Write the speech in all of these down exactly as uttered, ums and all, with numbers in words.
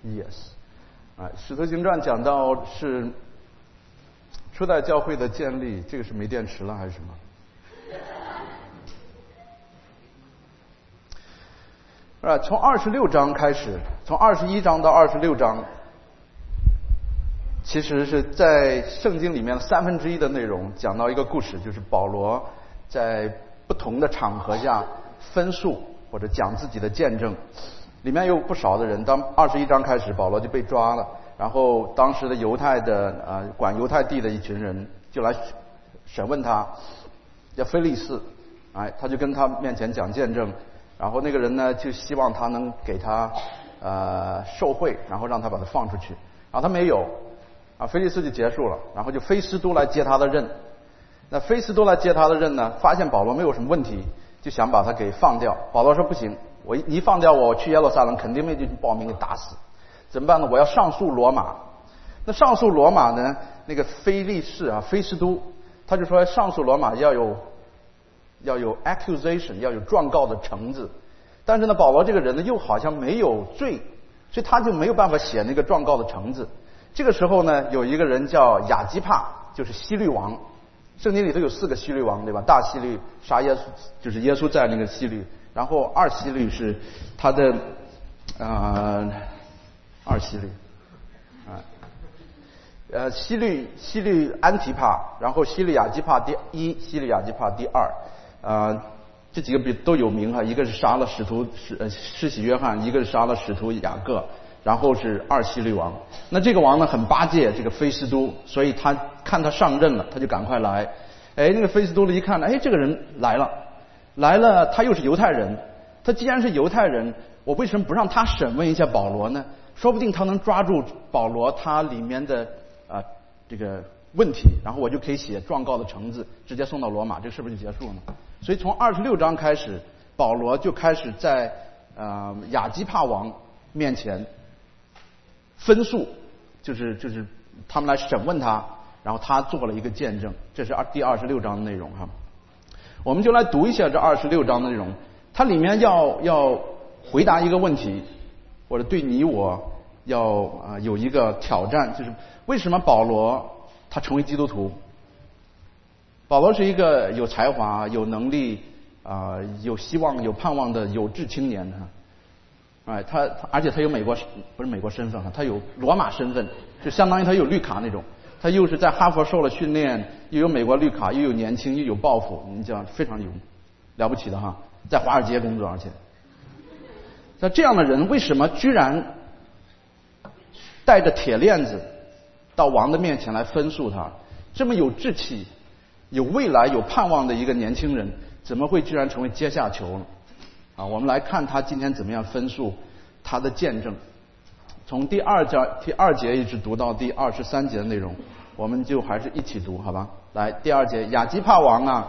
Yes， 啊，《使徒行传》讲到是初代教会的建立，这个是没电池了还是什么？啊，从二十六章开始，从二十一章到二十六章，其实是在圣经里面三分之一的内容讲到一个故事，就是保罗在不同的场合下分述或者讲自己的见证。里面有不少的人，当二十一章开始，保罗就被抓了，然后当时的犹太的呃管犹太地的一群人就来审问他，叫菲利士，哎，他就跟他面前讲见证。然后那个人呢，就希望他能给他呃受贿，然后让他把他放出去。然后他没有，啊，菲利斯就结束了。然后就菲斯都来接他的任。那菲斯都来接他的任呢，发现保罗没有什么问题，就想把他给放掉。保罗说不行，我你一放掉我，我去耶路撒冷肯定被这群暴民给打死。怎么办呢？我要上诉罗马。那上诉罗马呢，那个菲利士啊，菲斯都，他就说上诉罗马要有。要有 accusation， 要有状告的橙子，但是呢，保罗这个人呢又好像没有罪，所以他就没有办法写那个状告的橙子。这个时候呢，有一个人叫亚基帕，就是希律王。圣经里头有四个希律王，对吧？大希律杀耶稣，就是耶稣在那个希律，然后二希律是他的呃二希律啊。呃，希律希律安提帕，然后希律亚基帕第一，希律亚基帕第二。啊、呃，这几个比都有名哈，一个是杀了使徒施呃施洗约翰，一个是杀了使徒雅各，然后是二希律王。那这个王呢很巴结这个菲斯都，所以他看他上任了，他就赶快来。哎，那个菲斯都一看，哎，这个人来了，来了，他又是犹太人，他既然是犹太人，我为什么不让他审问一下保罗呢？说不定他能抓住保罗他里面的啊、呃、这个问题，然后我就可以写状告的橙子，直接送到罗马，这是不是就结束了呢？所以从二十六章开始，保罗就开始在呃亚基帕王面前分诉，就是就是他们来审问他，然后他做了一个见证，这是二第二十六章的内容哈。我们就来读一下这二十六章的内容，它里面要要回答一个问题，或者对你我要啊、呃、有一个挑战，就是为什么保罗他成为基督徒？保罗是一个有才华、有能力、啊、呃、有希望、有盼望的有志青年哈。哎，他他而且他有美国不是美国身份哈，他有罗马身份，就相当于他有绿卡那种。他又是在哈佛受了训练，又有美国绿卡，又有年轻，又有抱负，你讲非常有了不起的哈，在华尔街工作，而且那这样的人为什么居然带着铁链子到王的面前来分诉他？这么有志气、有未来、有盼望的一个年轻人，怎么会居然成为阶下囚呢？啊，我们来看他今天怎么样分述他的见证。从第二节第二节一直读到第二十三节的内容，我们就还是一起读，好吧？来，第二节，亚基帕王啊。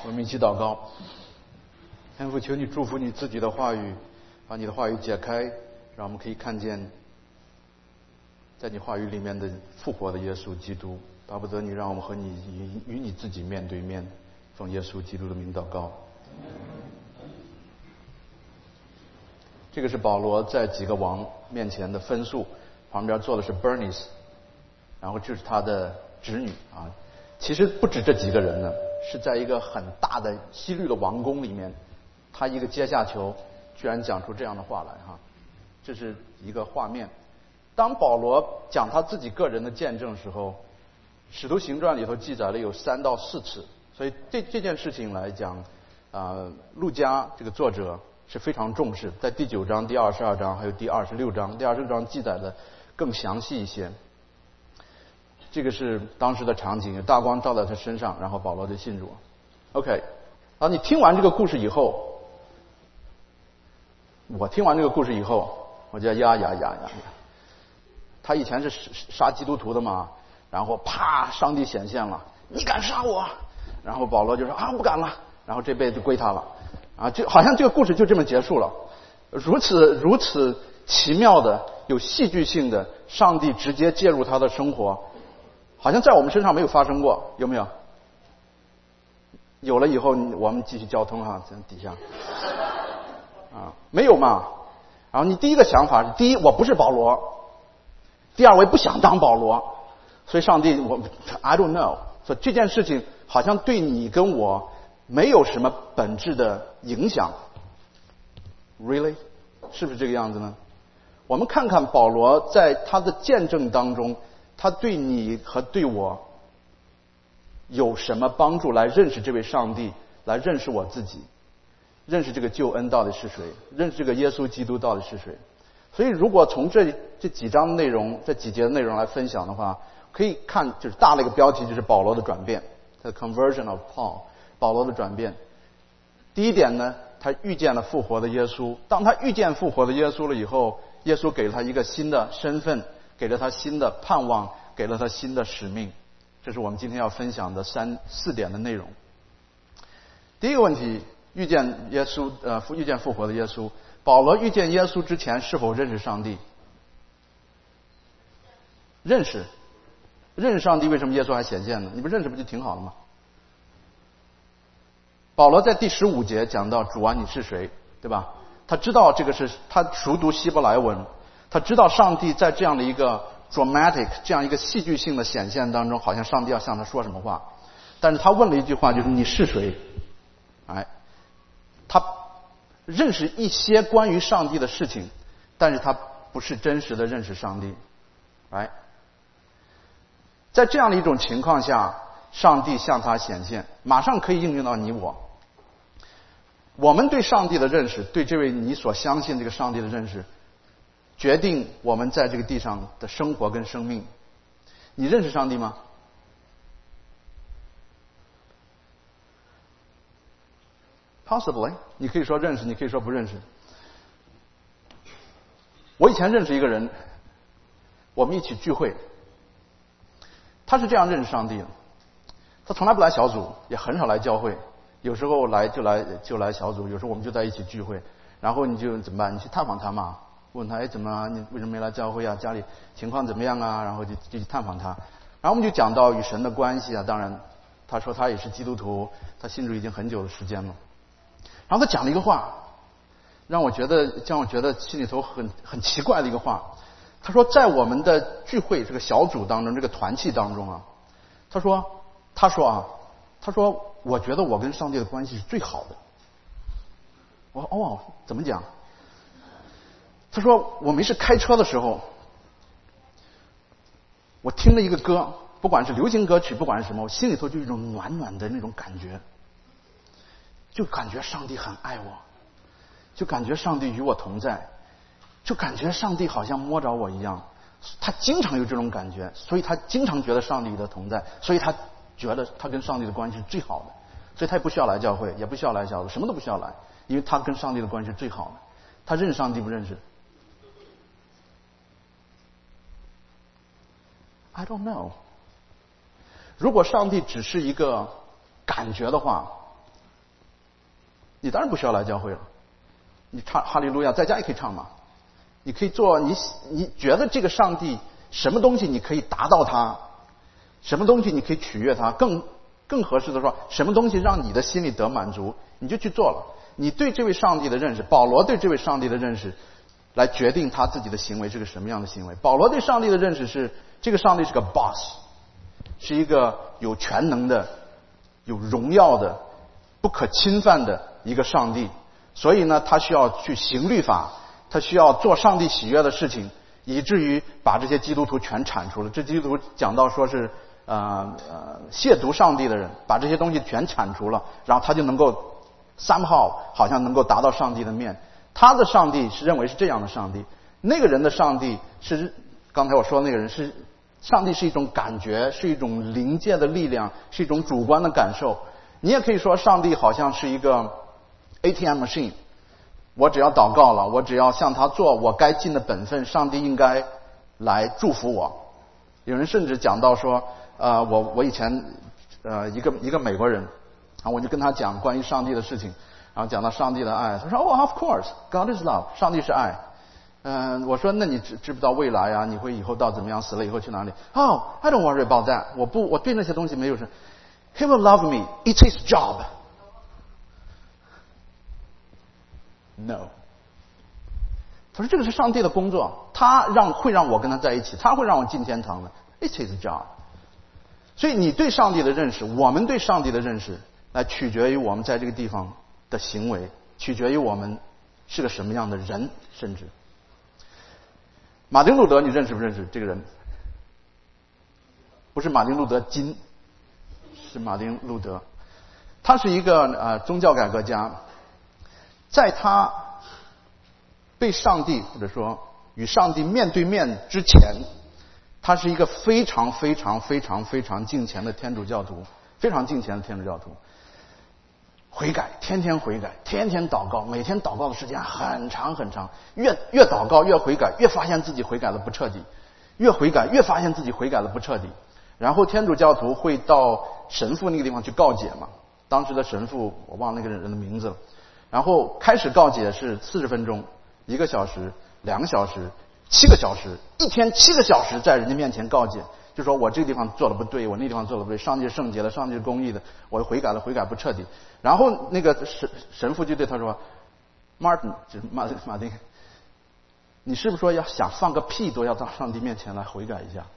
我们一起祷告。天父，求你祝福你自己的话语，把你的话语解开，让我们可以看见在你话语里面的复活的耶稣基督。巴不得你让我们和你与与你自己面对面，奉耶稣基督的名祷告。这个是保罗在几个王面前的分数，旁边坐的是 Bernice， 然后就是他的侄女啊。其实不止这几个人呢，是在一个很大的西律的王宫里面，他一个阶下囚居然讲出这样的话来哈，这是一个画面。当保罗讲他自己个人的见证时候，使徒行传里头记载了有三到四次，所以这这件事情来讲，啊，路加这个作者是非常重视，在第九章、第二十二章还有第二十六章，第二十六章记载的更详细一些。这个是当时的场景，有大光照在他身上，然后保罗就信主。OK， 啊，你听完这个故事以后，我听完这个故事以后，我就呀呀呀呀呀，他以前是杀基督徒的嘛，然后啪，上帝显现了，你敢杀我？然后保罗就说啊，不敢了，然后这辈子归他了，啊，就好像这个故事就这么结束了。如此如此奇妙的、有戏剧性的，上帝直接介入他的生活。好像在我们身上没有发生过，有没有？有了以后，我们继续交通哈，在底下啊，没有嘛？然后你第一个想法是：第一，我不是保罗；第二，我也不想当保罗。所以上帝，我 I don't know， 所以这件事情好像对你跟我没有什么本质的影响。Really， 是不是这个样子呢？我们看看保罗在他的见证当中。他对你和对我有什么帮助？来认识这位上帝，来认识我自己，认识这个救恩到底是谁，认识这个耶稣基督到底是谁。所以，如果从这这几章的内容、这几节的内容来分享的话，可以看就是大的一个标题，就是保罗的转变 ，The Conversion of Paul， 保罗的转变。第一点呢，他遇见了复活的耶稣。当他遇见复活的耶稣了以后，耶稣给了他一个新的身份。给了他新的盼望，给了他新的使命，这是我们今天要分享的三四点的内容。第一个问题，遇见耶稣，呃，遇见复活的耶稣。保罗遇见耶稣之前是否认识上帝？认识，认识上帝，为什么耶稣还显现呢？你不认识不就挺好的吗？保罗在第十五节讲到主啊，你是谁，对吧？他知道这个是他熟读希伯来文。他知道上帝在这样的一个 dramatic 这样一个戏剧性的显现当中，好像上帝要向他说什么话，但是他问了一句话，就是你是谁？哎，他认识一些关于上帝的事情，但是他不是真实的认识上帝。哎，在这样的一种情况下，上帝向他显现，马上可以应用到你我。我们对上帝的认识，对这位你所相信这个上帝的认识，决定我们在这个地上的生活跟生命。你认识上帝吗？Possibly， 你可以说认识，你可以说不认识。我以前认识一个人，我们一起聚会，他是这样认识上帝的。他从来不来小组，也很少来教会，有时候来就来就来小组，有时候我们就在一起聚会。然后你就怎么办？你去探访他嘛，问他哎怎么了？你为什么没来教会啊？家里情况怎么样啊？然后就就去探访他。然后我们就讲到与神的关系啊，当然他说他也是基督徒，他信主已经很久的时间了。然后他讲了一个话，让我觉得让我觉得心里头很很奇怪的一个话。他说在我们的聚会这个小组当中，这个团契当中啊，他说他说啊，他说我觉得我跟上帝的关系是最好的。我说哦，怎么讲？他说我没事开车的时候，我听了一个歌，不管是流行歌曲，不管是什么，我心里头就有一种暖暖的那种感觉，就感觉上帝很爱我，就感觉上帝与我同在，就感觉上帝好像摸着我一样。他经常有这种感觉，所以他经常觉得上帝的同在，所以他觉得他跟上帝的关系是最好的，所以他也不需要来教会，也不需要来小组，什么都不需要来，因为他跟上帝的关系是最好的。他认识上帝不认识？ I don't know。 如果上帝只是一个感觉的话， 你当然不需要来教会了。你唱哈利路亚在家也可以唱嘛。你可以做你你觉得这个上帝什么东西你可以达到他，什么东西你可以取悦他，更更合适的说，什么东西让你的心里得满足，你就去做了。你对这位上帝的认识，保罗对这位上帝的认识，来决定他自己的行为是个什么样的行为。保罗对上帝的认识是，这个上帝是个 boss， 是一个有全能的、有荣耀的、不可侵犯的一个上帝。所以呢，他需要去行律法，他需要做上帝喜悦的事情，以至于把这些基督徒全铲除了。这基督徒讲到说是呃呃亵渎上帝的人，把这些东西全铲除了，然后他就能够somehow好像能够达到上帝的面。他的上帝是认为是这样的上帝，那个人的上帝是刚才我说的那个人是上帝是一种感觉，是一种灵界的力量，是一种主观的感受。你也可以说上帝好像是一个 A T M machine， 我只要祷告了，我只要向他做我该尽的本分，上帝应该来祝福我。有人甚至讲到说，呃，我我以前呃一个一个美国人，然后我就跟他讲关于上帝的事情，然后讲到上帝的爱，他说哦 ，Of course, God is love， 上帝是爱。嗯、呃，我说那你知知不知道未来啊？你会以后到怎么样？死了以后去哪里？哦、oh, ，I don't worry about that， 我不我对那些东西没有事。He will love me, it's his job。No， 他说这个是上帝的工作，他让会让我跟他在一起，他会让我进天堂的。It's his job。所以你对上帝的认识，我们对上帝的认识，来取决于我们在这个地方的行为，取决于我们是个什么样的人。甚至马丁路德，你认识不认识这个人？不是马丁路德金，是马丁路德。他是一个呃宗教改革家。在他被上帝或者说与上帝面对面之前，他是一个非常非常非常非常敬虔的天主教徒，非常敬虔的天主教徒。悔改，天天悔改，天天祷告，每天祷告的时间很长很长，越越祷告越悔改，越发现自己悔改的不彻底，越悔改越发现自己悔改的不彻底。然后天主教徒会到神父那个地方去告解嘛，当时的神父我忘了那个人的名字了。然后开始告解是四十分钟、一个小时、两个小时、七个小时，一天七个小时在人家面前告解，就说我这个地方做的不对，我那个地方做的不对，上帝是圣洁的，上帝是公义的，我悔改了，悔改不彻底。然后那个神神父就对他说 ：“Martin， 就是马马丁，你是不是说要想放个屁都要到上帝面前来悔改一下？”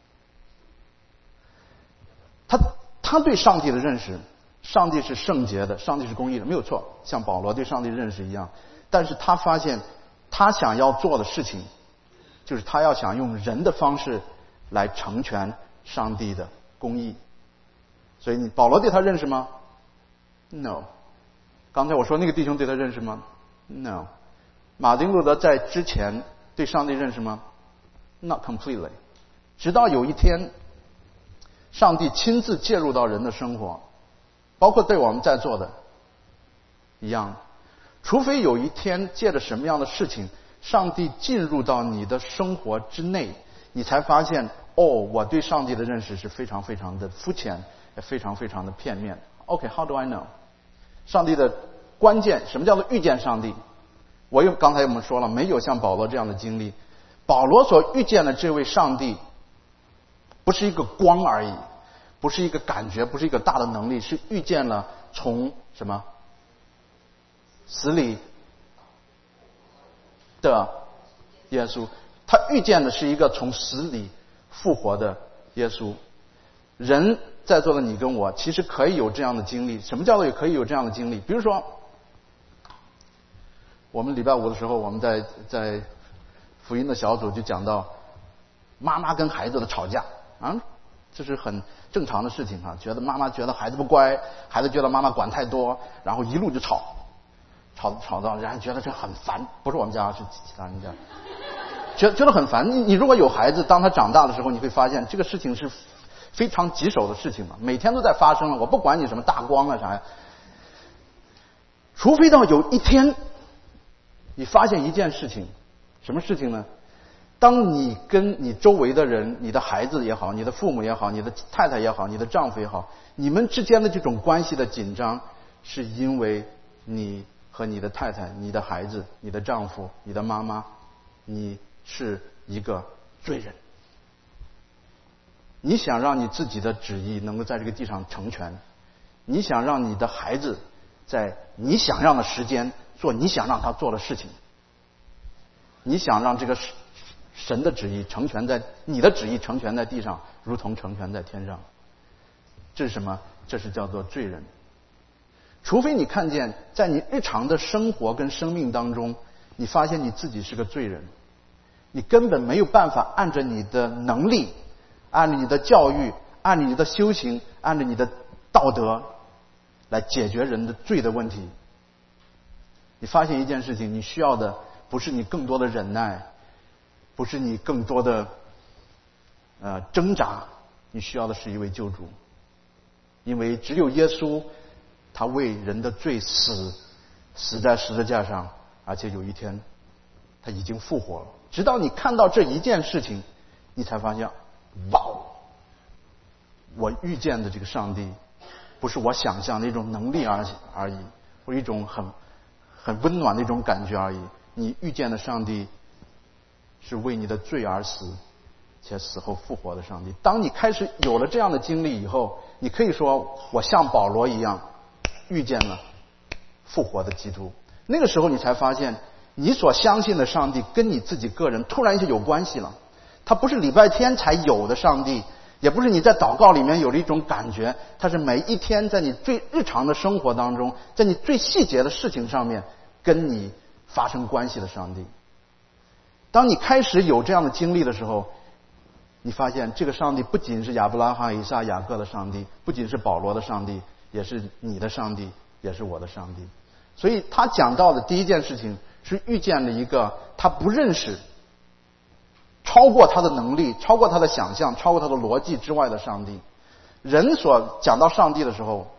他他对上帝的认识。上帝是圣洁的，上帝是公义的，没有错，像保罗对上帝认识一样。但是他发现他想要做的事情，就是他要想用人的方式来成全上帝的公义。所以你保罗对他认识吗？ No。 刚才我说那个弟兄对他认识吗？ No。 马丁路德在之前对上帝认识吗？ Not completely。 直到有一天上帝亲自介入到人的生活，包括对我们在座的一样，除非有一天借着什么样的事情，上帝进入到你的生活之内，你才发现，哦，我对上帝的认识是非常非常的肤浅，也非常非常的片面。OK，how do I know？ 上帝的关键，什么叫做遇见上帝？我又刚才我们说了，没有像保罗这样的经历。保罗所遇见的这位上帝，不是一个光而已。不是一个感觉，不是一个大的能力，是遇见了从什么死里的耶稣。他遇见的是一个从死里复活的耶稣。人在座的你跟我，其实可以有这样的经历。什么叫做也可以有这样的经历？比如说，我们礼拜五的时候，我们在在福音的小组就讲到妈妈跟孩子的吵架啊。这是很正常的事情啊，觉得妈妈觉得孩子不乖，孩子觉得妈妈管太多，然后一路就吵，吵吵到人家觉得这很烦。不是我们家，是其他人家，觉觉得很烦。你你如果有孩子，当他长大的时候，你会发现这个事情是非常棘手的事情嘛，每天都在发生了。我不管你什么大光啊啥呀，除非到有一天，你发现一件事情，什么事情呢？当你跟你周围的人，你的孩子也好，你的父母也好，你的太太也好，你的丈夫也好，你们之间的这种关系的紧张，是因为你和你的太太、你的孩子、你的丈夫、你的妈妈，你是一个罪人。你想让你自己的旨意能够在这个地上成全，你想让你的孩子在你想让的时间做你想让他做的事情，你想让这个神的旨意成全在你的旨意成全在地上，如同成全在天上。这是什么？这是叫做罪人。除非你看见在你日常的生活跟生命当中，你发现你自己是个罪人，你根本没有办法按着你的能力，按着你的教育，按着你的修行，按着你的道德来解决人的罪的问题。你发现一件事情，你需要的不是你更多的忍耐，不是你更多的呃挣扎，你需要的是一位救主。因为只有耶稣，他为人的罪死，死在十字架上，而且有一天他已经复活了。直到你看到这一件事情，你才发现，哇，我遇见的这个上帝不是我想象的一种能力而而已，或一种很很温暖的一种感觉而已。你遇见的上帝是为你的罪而死，且死后复活的上帝。当你开始有了这样的经历以后，你可以说我像保罗一样遇见了复活的基督。那个时候你才发现，你所相信的上帝跟你自己个人突然就有关系了。他不是礼拜天才有的上帝，也不是你在祷告里面有了一种感觉，他是每一天在你最日常的生活当中，在你最细节的事情上面跟你发生关系的上帝。当你开始有这样的经历的时候，你发现这个上帝不仅是亚伯拉罕、以撒、雅各的上帝，不仅是保罗的上帝，也是你的上帝，也是我的上帝。所以他讲到的第一件事情是遇见了一个他不认识，超过他的能力，超过他的想象，超过他的逻辑之外的上帝。人所讲到上帝的时候，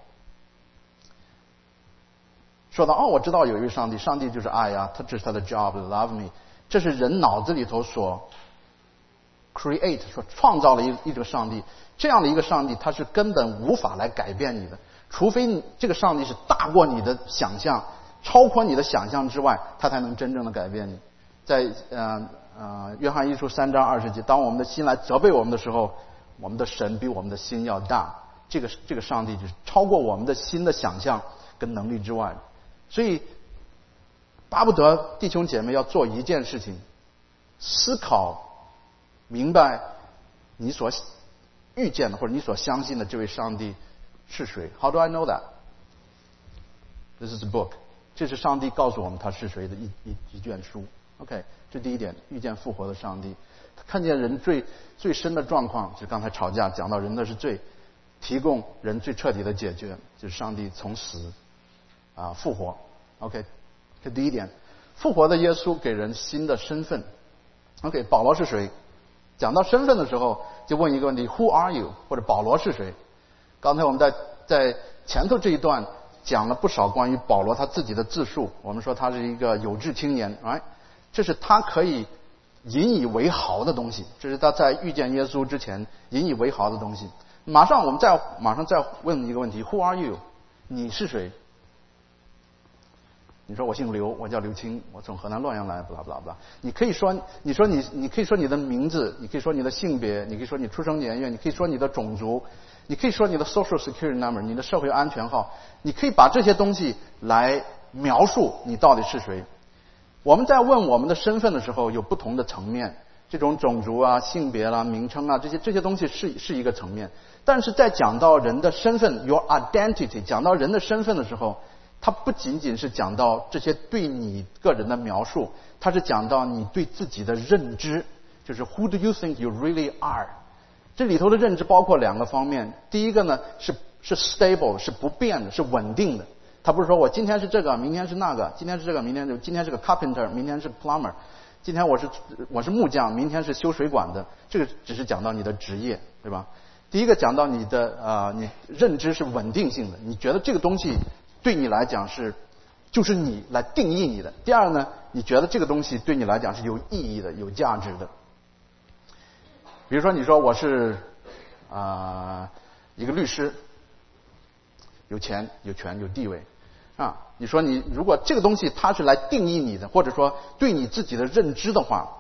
说到哦，我知道有一位上帝，上帝就是爱呀，他这是他的 job，love me， 这是人脑子里头所create 说创造了一一个上帝。这样的一个上帝，他是根本无法来改变你的，除非你这个上帝是大过你的想象，超过你的想象之外，他才能真正的改变你。在呃呃约翰一书三章二十节，当我们的心来责备我们的时候，我们的神比我们的心要大。这个这个上帝就是超过我们的心的想象跟能力之外。所以巴不得弟兄姐妹要做一件事情，思考明白你所遇见的或者你所相信的这位上帝是谁。 How do I know that? This is a book. 这是上帝告诉我们他是谁的一一一卷书。 OK， 这第一点，遇见复活的上帝。他看见人最最深的状况，就是刚才吵架讲到人的是罪，提供人最彻底的解决，就是上帝从死啊复活。 OK， 这第一点。复活的耶稣给人新的身份。 OK， 保罗是谁？讲到身份的时候，就问一个问题 Who are you？ 或者保罗是谁？刚才我们在在前头这一段讲了不少关于保罗他自己的自述。我们说他是一个有志青年， right？ 这是他可以引以为豪的东西，这是他在遇见耶稣之前引以为豪的东西。马上我们再马上再问一个问题 Who are you？ 你是谁？你说我姓刘，我叫刘青，我从河南洛阳来，不啦不啦不啦。你可以说，你说你，你可以说你的名字，你可以说你的性别，你可以说你出生年月，你可以说你的种族，你可以说你的 social security number， 你的社会安全号，你可以把这些东西来描述你到底是谁。我们在问我们的身份的时候，有不同的层面，这种种族啊、性别啦、名称啊，这些这些东西是是一个层面。但是在讲到人的身份 ，your identity， 讲到人的身份的时候，它不仅仅是讲到这些对你个人的描述，它是讲到你对自己的认知，就是 Who do you think you really are？ 这里头的认知包括两个方面，第一个呢是是 stable， 是不变的，是稳定的。它不是说我今天是这个，明天是那个，今天是这个，明天是今天是个 carpenter， 明天是 plumber， 今天我是我是木匠，明天是修水管的。这个只是讲到你的职业，对吧？第一个讲到你的呃，你认知是稳定性的，你觉得这个东西对你来讲是，就是你来定义你的。第二呢，你觉得这个东西对你来讲是有意义的、有价值的。比如说，你说我是啊、呃、一个律师，有钱、有权、有地位， 啊，你说你如果这个东西它是来定义你的，或者说对你自己的认知的话，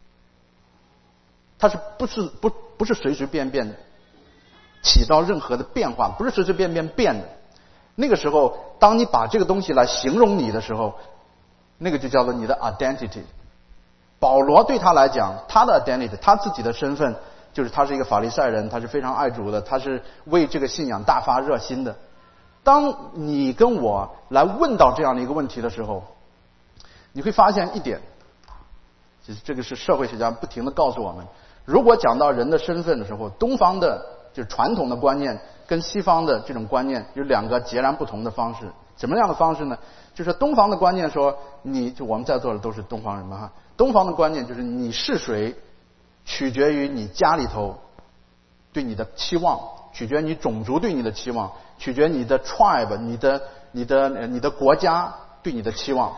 它是不是不不是随随便便起到任何的变化，不是随随便便变的。那个时候，当你把这个东西来形容你的时候，那个就叫做你的 identity。保罗对他来讲，他的 identity， 他自己的身份就是他是一个法利赛人，他是非常爱主的，他是为这个信仰大发热心的。当你跟我来问到这样的一个问题的时候，你会发现一点，其实这个是社会学家不停地告诉我们，如果讲到人的身份的时候，东方的就是传统的观念跟西方的这种观念有两个截然不同的方式。什么样的方式呢？就是东方的观念说，你就我们在座的都是东方人嘛哈。东方的观念就是你是谁，取决于你家里头对你的期望，取决于你种族对你的期望，取决于你的 tribe， 你的你的你的国家对你的期望。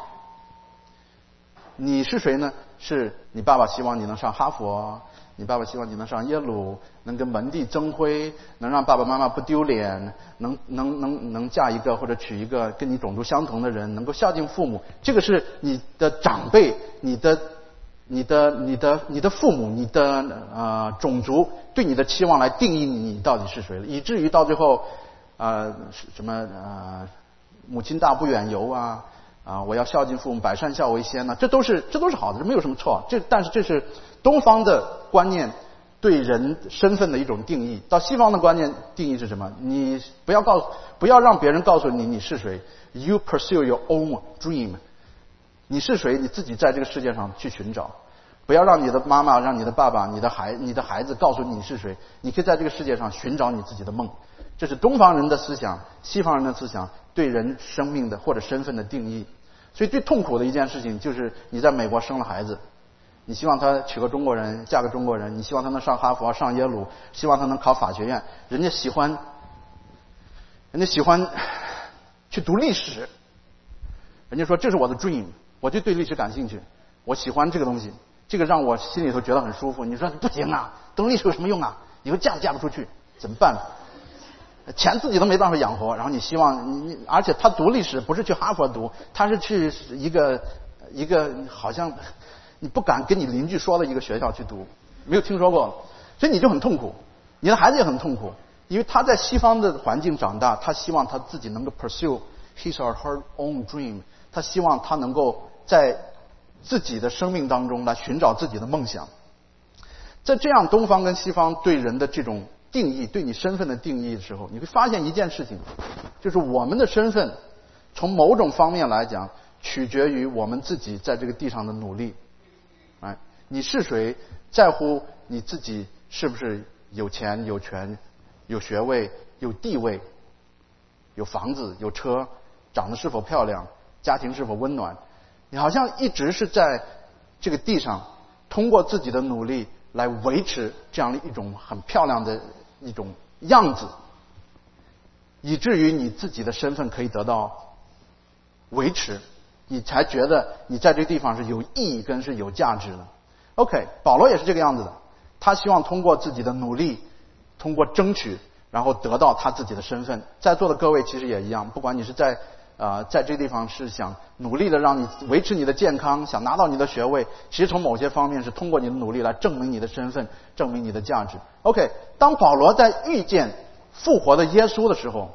你是谁呢？是你爸爸希望你能上哈佛，你爸爸希望你能上耶鲁，能跟门第争辉，能让爸爸妈妈不丢脸，能能能能嫁一个或者娶一个跟你种族相同的人，能够孝敬父母。这个是你的长辈，你的你的你的你的父母，你的呃种族对你的期望来定义你到底是谁了，以至于到最后呃什么呃母亲大不远游啊。啊，我要孝敬父母，百善孝为先呢，这都是这都是好的，这没有什么错。这但是这是东方的观念对人身份的一种定义。到西方的观念定义是什么？你不要告诉，不要让别人告诉你你是谁。You pursue your own dream。你是谁？你自己在这个世界上去寻找。不要让你的妈妈、让你的爸爸、你的孩、你的孩子告诉你是谁。你可以在这个世界上寻找你自己的梦。这是东方人的思想，西方人的思想对人生命的或者身份的定义。所以最痛苦的一件事情就是你在美国生了孩子，你希望他娶个中国人，嫁个中国人，你希望他能上哈佛、上耶鲁，希望他能考法学院，人家喜欢，人家喜欢去读历史，人家说这是我的 dream， 我就对历史感兴趣，我喜欢这个东西，这个让我心里头觉得很舒服。你说不行啊，读历史有什么用啊？以后嫁都嫁不出去，怎么办？钱自己都没办法养活，然后你希望你，而且他读历史不是去哈佛读，他是去一个一个好像你不敢跟你邻居说的一个学校去读，没有听说过，所以你就很痛苦，你的孩子也很痛苦，因为他在西方的环境长大，他希望他自己能够 pursue his or her own dream， 他希望他能够在自己的生命当中来寻找自己的梦想。在这样东方跟西方对人的这种定义，对你身份的定义的时候，你会发现一件事情，就是我们的身份从某种方面来讲取决于我们自己在这个地上的努力。哎，你是谁在乎你自己是不是有钱有权有学位有地位有房子有车，长得是否漂亮，家庭是否温暖。你好像一直是在这个地上通过自己的努力来维持这样的一种很漂亮的一种样子，以至于你自己的身份可以得到维持，你才觉得你在这个地方是有意义跟是有价值的。 OK， 保罗也是这个样子的，他希望通过自己的努力，通过争取，然后得到他自己的身份。在座的各位其实也一样，不管你是在呃在这个地方是想努力的让你维持你的健康，想拿到你的学位，其实从某些方面是通过你的努力来证明你的身份，证明你的价值。 OK， 当保罗在遇见复活的耶稣的时候，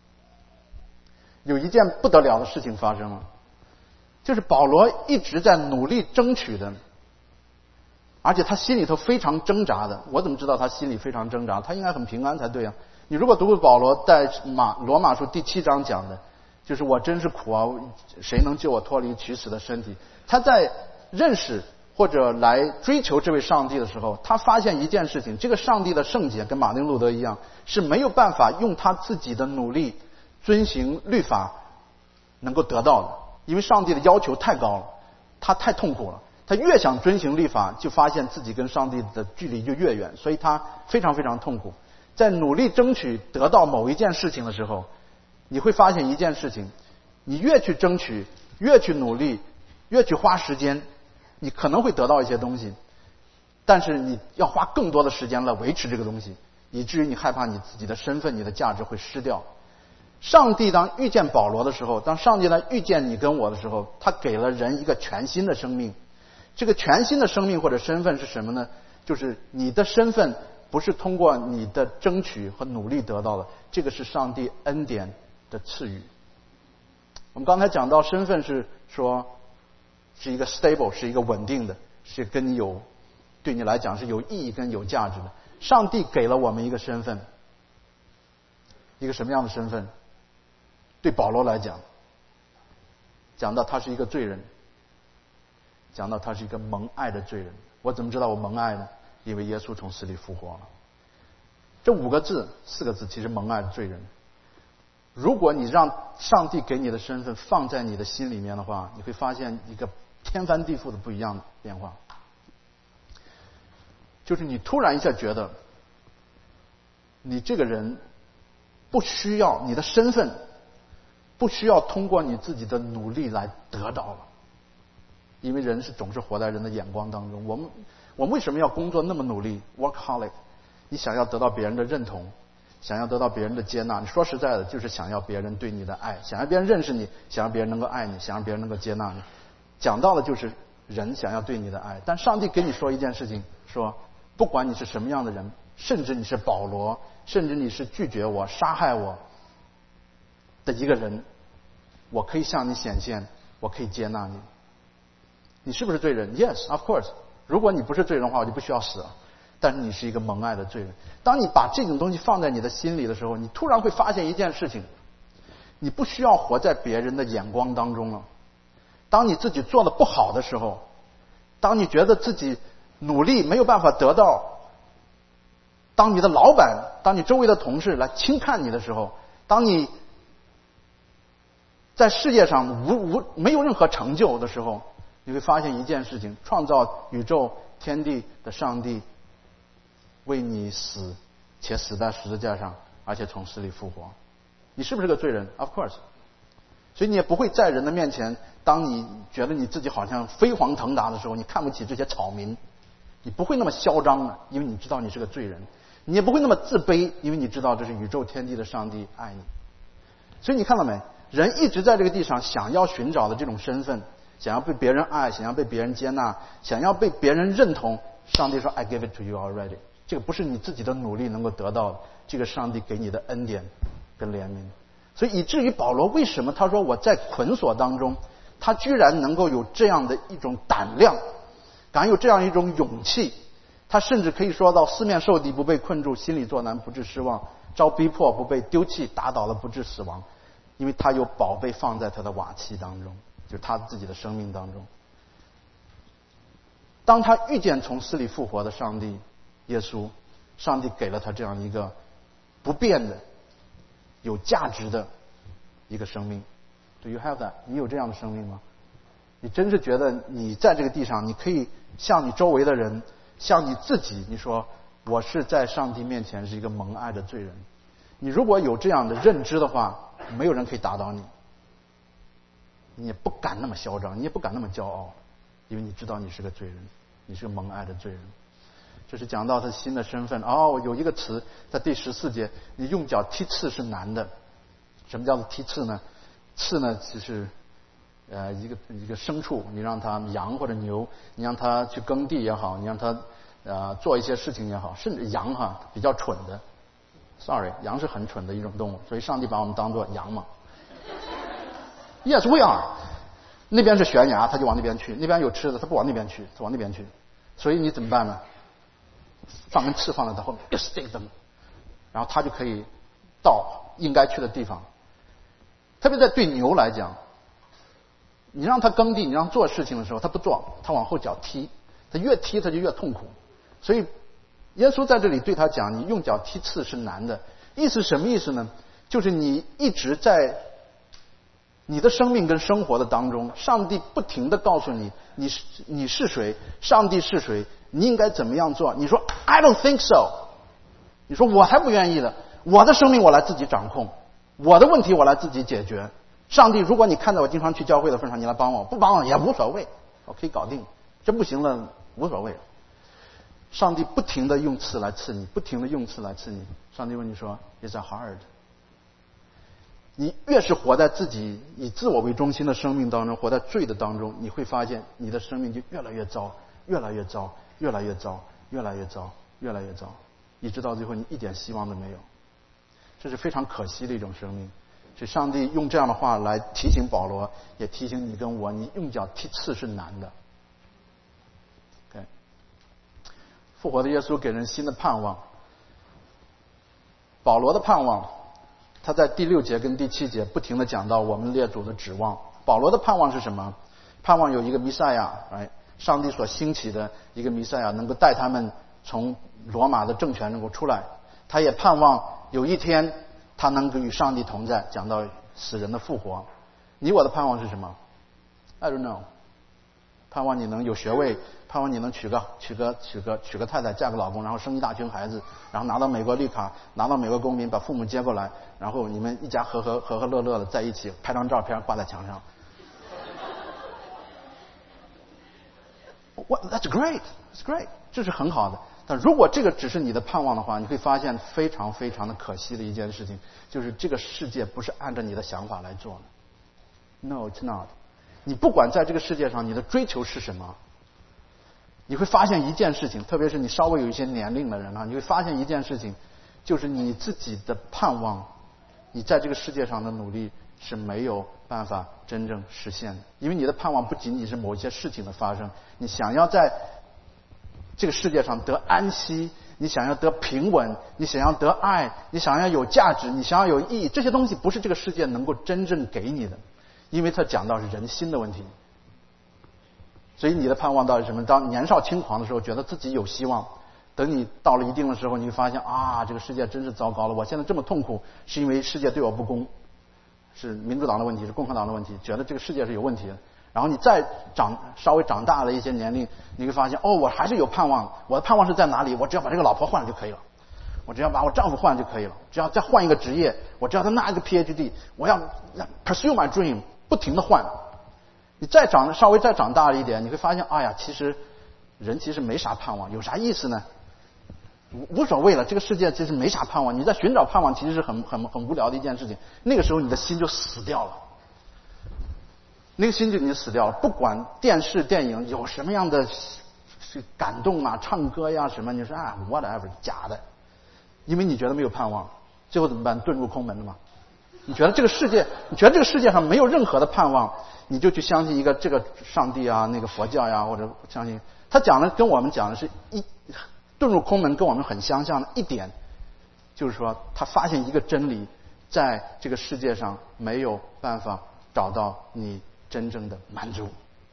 有一件不得了的事情发生了，就是保罗一直在努力争取的，而且他心里头非常挣扎的。我怎么知道他心里非常挣扎？他应该很平安才对啊。你如果读过保罗在马罗马书第七章讲的，就是我真是苦啊，谁能救我脱离取死的身体。他在认识或者来追求这位上帝的时候，他发现一件事情，这个上帝的圣洁跟马丁路德一样，是没有办法用他自己的努力遵行律法能够得到的，因为上帝的要求太高了，他太痛苦了，他越想遵行律法，就发现自己跟上帝的距离就越远，所以他非常非常痛苦。在努力争取得到某一件事情的时候，你会发现一件事情，你越去争取，越去努力，越去花时间，你可能会得到一些东西，但是你要花更多的时间来维持这个东西，以至于你害怕你自己的身份、你的价值会失掉。 上帝当遇见保罗的时候，当上帝来遇见你跟我的时候，他给了人一个全新的生命。这个全新的生命或者身份是什么呢？就是你的身份不是通过你的争取和努力得到的，这个是上帝恩典的赐予。我们刚才讲到身份是说是一个 stable， 是一个稳定的，是跟你有对你来讲是有意义跟有价值的。上帝给了我们一个身份，一个什么样的身份？对保罗来讲，讲到他是一个罪人，讲到他是一个蒙爱的罪人。我怎么知道我蒙爱呢？因为耶稣从死里复活了。这五个字四个字其实蒙爱的罪人。如果你让上帝给你的身份放在你的心里面的话，你会发现一个天翻地覆的不一样的变化。就是你突然一下觉得你这个人不需要，你的身份不需要通过你自己的努力来得到了。因为人是总是活在人的眼光当中。我们我们为什么要工作那么努力 workaholic？ 你想要得到别人的认同，想要得到别人的接纳。你说实在的，就是想要别人对你的爱，想要别人认识你，想要别人能够爱你，想让别人能够接纳你。讲到的就是人想要对你的爱。但上帝给你说一件事情，说不管你是什么样的人，甚至你是保罗，甚至你是拒绝我、杀害我的一个人，我可以向你显现，我可以接纳你。你是不是罪人？ Yes, of course。 如果你不是罪人的话，我就不需要死了。但是你是一个蒙爱的罪人。当你把这种东西放在你的心里的时候，你突然会发现一件事情，你不需要活在别人的眼光当中了。当你自己做的不好的时候，当你觉得自己努力没有办法得到，当你的老板，当你周围的同事来轻看你的时候，当你在世界上无无没有任何成就的时候，你会发现一件事情：创造宇宙天地的上帝为你死，且死在十字架上，而且从死里复活。你是不是个罪人？ Of course。 所以你也不会在人的面前，当你觉得你自己好像飞黄腾达的时候，你看不起这些草民，你不会那么嚣张的，因为你知道你是个罪人。你也不会那么自卑，因为你知道这是宇宙天地的上帝爱你。所以你看到没？人一直在这个地上想要寻找的这种身份，想要被别人爱，想要被别人接纳，想要被别人认同。上帝说 I give it to you already。 这个不是你自己的努力能够得到的，这个上帝给你的恩典跟怜悯。所以以至于保罗为什么他说我在捆锁当中，他居然能够有这样的一种胆量，敢有这样一种勇气。他甚至可以说到四面受敌不被困住，心里作难不致失望，遭逼迫不被丢弃，打倒了不致死亡。因为他有宝贝放在他的瓦器当中，就是他自己的生命当中。当他遇见从死里复活的上帝耶稣，上帝给了他这样一个不变的有价值的一个生命。 Do you have that？ 你有这样的生命吗？你真是觉得你在这个地上，你可以向你周围的人，向你自己，你说我是在上帝面前是一个蒙爱的罪人。你如果有这样的认知的话，没有人可以打倒你，你也不敢那么嚣张，你也不敢那么骄傲，因为你知道你是个罪人，你是个蒙爱的罪人。这是讲到他新的身份。哦，有一个词在第十四节，你用脚踢刺是难的。什么叫做踢刺呢？刺呢，就是呃一个一个牲畜，你让它羊或者牛，你让它去耕地也好，你让它呃做一些事情也好，甚至羊哈比较蠢的 ，sorry， 羊是很蠢的一种动物，所以上帝把我们当作羊嘛。Yes, we are。那边是悬崖，他就往那边去；那边有吃的，他不往那边去，他往那边去。所以你怎么办呢？放根刺放在他后面 ，you stick them， 然后他就可以到应该去的地方。特别在对牛来讲，你让他耕地，你让他做事情的时候，他不做，他往后脚踢，他越踢他就越痛苦。所以耶稣在这里对他讲，你用脚踢刺是难的。意思什么意思呢？就是你一直在你的生命跟生活的当中，上帝不停地告诉你，你是你是谁，上帝是谁，你应该怎么样做。你说 I don't think so， 你说我才不愿意的，我的生命我来自己掌控，我的问题我来自己解决。上帝，如果你看在我经常去教会的份上，你来帮我，不帮我也无所谓，我可以搞定。这不行了，无所谓。上帝不停地用刺来刺你，不停地用刺来刺你。上帝问你说 Is it hard？ 你越是活在自己以自我为中心的生命当中，活在罪的当中，你会发现你的生命就越来越糟，越来越糟，越来越糟，越来越糟，越来越糟，一直到最后你一点希望都没有。这是非常可惜的一种生命。所以上帝用这样的话来提醒保罗，也提醒你跟我，你用脚踢刺是难的。Okay. 复活的耶稣给人新的盼望。保罗的盼望，他在第六节跟第七节不停地讲到我们列祖的指望。保罗的盼望是什么？盼望有一个弥赛亚，哎，上帝所兴起的一个弥赛亚，能够带他们从罗马的政权能够出来。他也盼望有一天他能够与上帝同在，讲到死人的复活。你我的盼望是什么？ I don't know。 盼望你能有学位，盼望你能娶个娶个娶个娶个太太，嫁个老公，然后生一大群孩子，然后拿到美国绿卡，拿到美国公民，把父母接过来，然后你们一家和和和和乐乐的在一起，拍张照片挂在墙上。What? That's great. That's great. 这是很好的。但如果这个只是你的盼望的话，你会发现非常非常的可惜的一件事情，就是这个世界不是按照你的想法来做的。No, it's not. 你不管在这个世界上你的追求是什么，你会发现一件事情，特别是你稍微有一些年龄的人啊，你会发现一件事情，就是你自己的盼望，你在这个世界上的努力是没有办法真正实现的。因为你的盼望不仅仅是某一些事情的发生，你想要在这个世界上得安息，你想要得平稳，你想要得爱，你想要有价值，你想要有意义，这些东西不是这个世界能够真正给你的，因为它讲到是人心的问题。所以你的盼望到底是什么？当年少轻狂的时候觉得自己有希望，等你到了一定的时候，你会发现啊，这个世界真是糟糕了，我现在这么痛苦是因为世界对我不公，是民主党的问题，是共和党的问题，觉得这个世界是有问题的。然后你再长稍微长大了一些年龄，你会发现哦，我还是有盼望，我的盼望是在哪里？我只要把这个老婆换了就可以了，我只要把我丈夫换了就可以了，只要再换一个职业，我只要再拿一个 P H D， 我要 pursue my dream， 不停的换。你再长稍微再长大了一点，你会发现哎呀，其实人其实没啥盼望，有啥意思呢？无所谓了，这个世界其实没啥盼望，你在寻找盼望其实是很很很无聊的一件事情。那个时候你的心就死掉了，那个心就已经死掉了。不管电视电影有什么样的是感动啊，唱歌呀什么，你说啊 whatever 假的，因为你觉得没有盼望，最后怎么办？遁入空门了吗？你觉得这个世界，你觉得这个世界上没有任何的盼望，你就去相信一个这个上帝啊，那个佛教呀，或者相信他讲的跟我们讲的是一遁入空门，跟我们很相像的一点，就是说他发现一个真理，在这个世界上没有办法找到你真正的满足。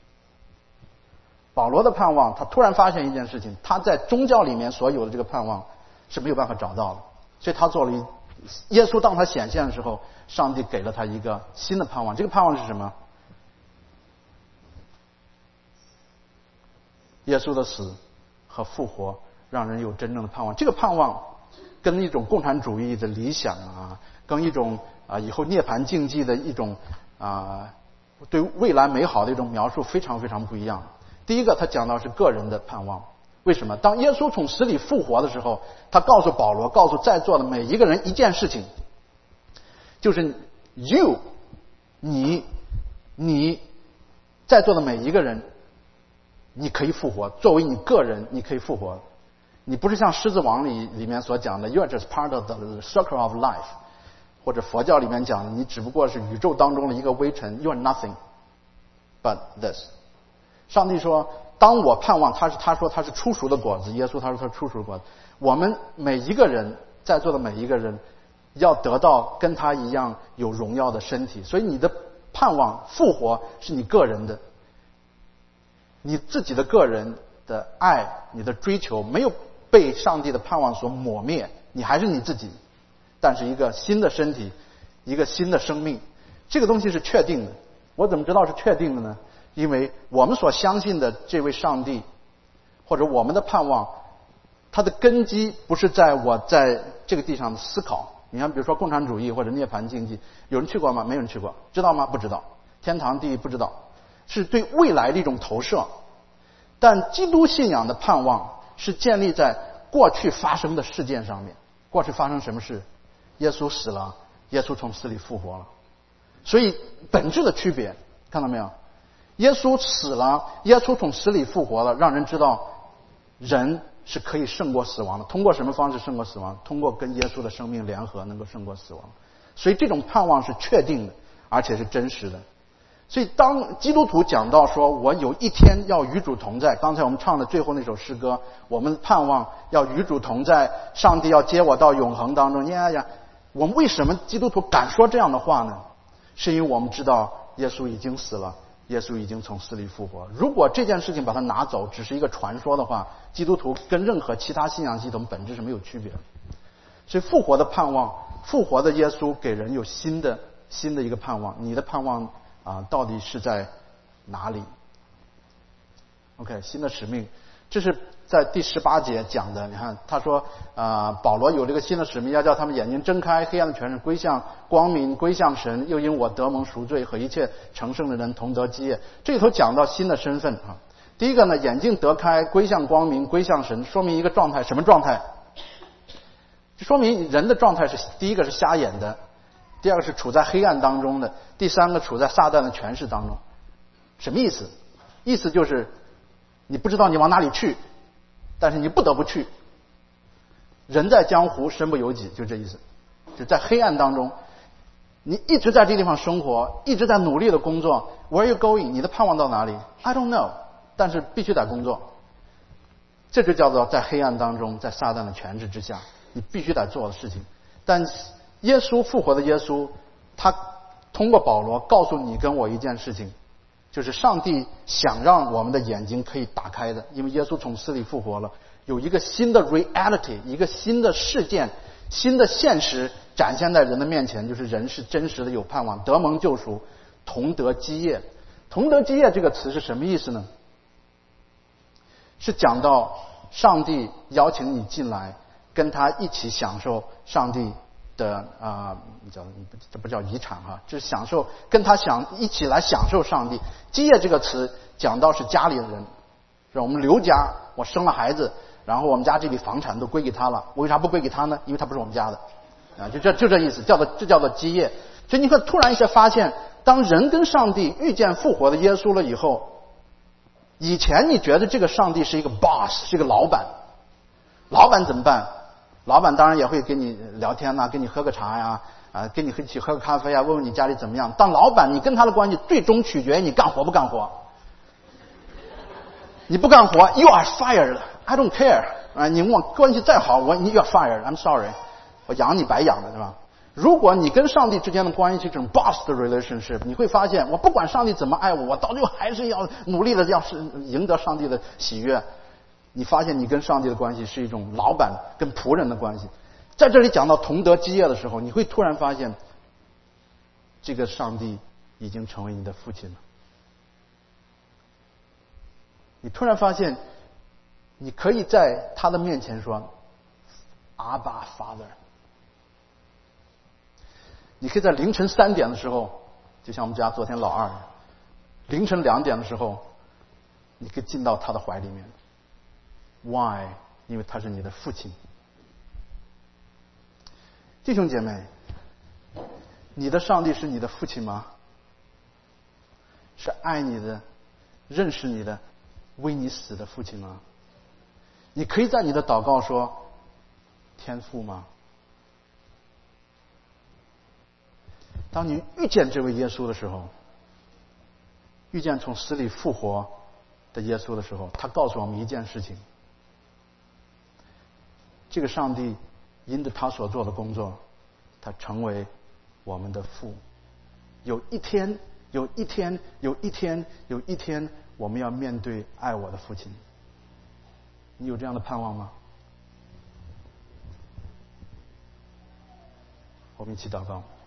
保罗的盼望，他突然发现一件事情，他在宗教里面所有的这个盼望是没有办法找到的，所以他做了一耶稣当他显现的时候，上帝给了他一个新的盼望。这个盼望是什么？耶稣的死和复活让人有真正的盼望。这个盼望跟一种共产主义的理想啊，跟一种啊以后涅槃境界的一种啊对未来美好的一种描述非常非常不一样。第一个，他讲到是个人的盼望。为什么？当耶稣从死里复活的时候，他告诉保罗，告诉在座的每一个人一件事情，就是 you 你你在座的每一个人，你可以复活，作为你个人你可以复活。你不是像狮子王里里面所讲的 you are just part of the circle of life， 或者佛教里面讲的你只不过是宇宙当中的一个微尘， you are nothing but this。 上帝说当我盼望他是他说他是初熟的果子，耶稣他说他是初熟的果子，我们每一个人在座的每一个人要得到跟他一样有荣耀的身体。所以你的盼望复活是你个人的，你自己的个人的爱，你的追求没有被上帝的盼望所抹灭，你还是你自己，但是一个新的身体，一个新的生命，这个东西是确定的。我怎么知道是确定的呢？因为我们所相信的这位上帝，或者我们的盼望，它的根基不是在我在这个地上的思考。你看比如说共产主义或者涅槃经济，有人去过吗？没有人去过。知道吗？不知道。天堂地狱不知道，是对未来的一种投射。但基督信仰的盼望是建立在过去发生的事件上面。过去发生什么事？耶稣死了，耶稣从死里复活了。 所以本质的区别看到没有？耶稣死了，耶稣从死里复活了，让人知道人是可以胜过死亡的。通过什么方式胜过死亡？通过跟耶稣的生命联合，能够胜过死亡。所以这种盼望是确定的，而且是真实的。所以当基督徒讲到说我有一天要与主同在，刚才我们唱的最后那首诗歌，我们盼望要与主同在，上帝要接我到永恒当中呀呀，我们为什么基督徒敢说这样的话呢？是因为我们知道耶稣已经死了，耶稣已经从死里复活。如果这件事情把它拿走只是一个传说的话，基督徒跟任何其他信仰系统本质是没有区别的。所以复活的盼望，复活的耶稣给人有新的新的一个盼望。你的盼望啊，到底是在哪里 ？OK， 新的使命，这是在第十八节讲的。你看，他说啊、呃，保罗有这个新的使命，要叫他们眼睛睁开，黑暗的权势归向光明，归向神，又因我得蒙赎罪，和一切成圣的人同得基业。这里头讲到新的身份啊。第一个呢，眼睛得开，归向光明，归向神，说明一个状态，什么状态？就说明人的状态是：第一个是瞎眼的，第二个是处在黑暗当中的，第三个处在撒旦的权势当中。什么意思？意思就是你不知道你往哪里去，但是你不得不去。人在江湖身不由己，就这意思。就在黑暗当中，你一直在这个地方生活，一直在努力的工作。Where are you going？ 你的盼望到哪里 ？I don't know。但是必须得工作。这就叫做在黑暗当中，在撒旦的权势之下，你必须得做的事情。但耶稣复活的耶稣，他通过保罗告诉你跟我一件事情，就是上帝想让我们的眼睛可以打开的，因为耶稣从死里复活了，有一个新的 reality， 一个新的事件，新的现实展现在人的面前，就是人是真实的有盼望，得蒙救赎，同得基业。同得基业这个词是什么意思呢？是讲到上帝邀请你进来，跟他一起享受上帝的啊、呃，叫这不叫遗产哈，就是享受跟他享一起来享受上帝。基业这个词讲到是家里的人，是我们刘家，我生了孩子，然后我们家这笔房产都归给他了，我为啥不归给他呢？因为他不是我们家的啊，就这就这意思，叫做这叫做基业。所以你会突然一下发现，当人跟上帝遇见复活的耶稣了以后，以前你觉得这个上帝是一个 boss， 是一个老板，老板怎么办？老板当然也会跟你聊天呐、啊，跟你喝个茶呀，啊，跟你一起喝个咖啡啊，问问你家里怎么样。当老板，你跟他的关系最终取决于你干活不干活。你不干活 ，you are fired。I don't care 啊，你跟我关系再好，我你 you are fired。I'm sorry， 我养你白养的，对吧？如果你跟上帝之间的关系是这种 boss 的 relationship， 你会发现，我不管上帝怎么爱我，我到最后还是要努力的要是赢得上帝的喜悦。你发现你跟上帝的关系是一种老板跟仆人的关系。在这里讲到同得基业的时候，你会突然发现，这个上帝已经成为你的父亲了。你突然发现，你可以在他的面前说阿爸 Father。你可以在凌晨三点的时候，就像我们家昨天老二，凌晨两点的时候，你可以进到他的怀里面。Why？ 因为他是你的父亲。弟兄姐妹，你的上帝是你的父亲吗？是爱你的、认识你的、为你死的父亲吗？你可以在你的祷告说天父吗？当你遇见这位耶稣的时候，遇见从死里复活的耶稣的时候，他告诉我们一件事情：这个上帝因着他所做的工作，他成为我们的父。有一天，有一天，有一天，有一天，我们要面对爱我的父亲。你有这样的盼望吗？我们一起祷告。